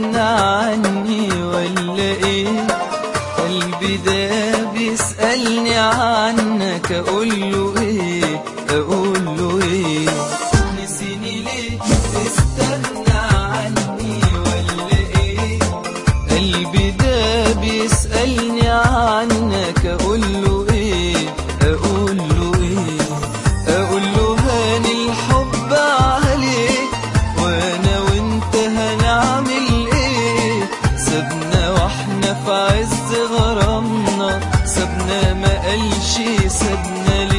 استغنى عني ولا ايه؟ قلبي ده بيسألني عنك، اقوله ايه اقوله ايه؟ نسيني ليه؟ استغنى عني ولا ايه؟ قلبي ده بيسألني عنك، اقوله ايه اقوله ايه؟ اقوله هاني الحب عليك، وانا وانت هنعمل ايه؟ سابنا واحنا في عز غرامنا، سابنا ما قالش سابنا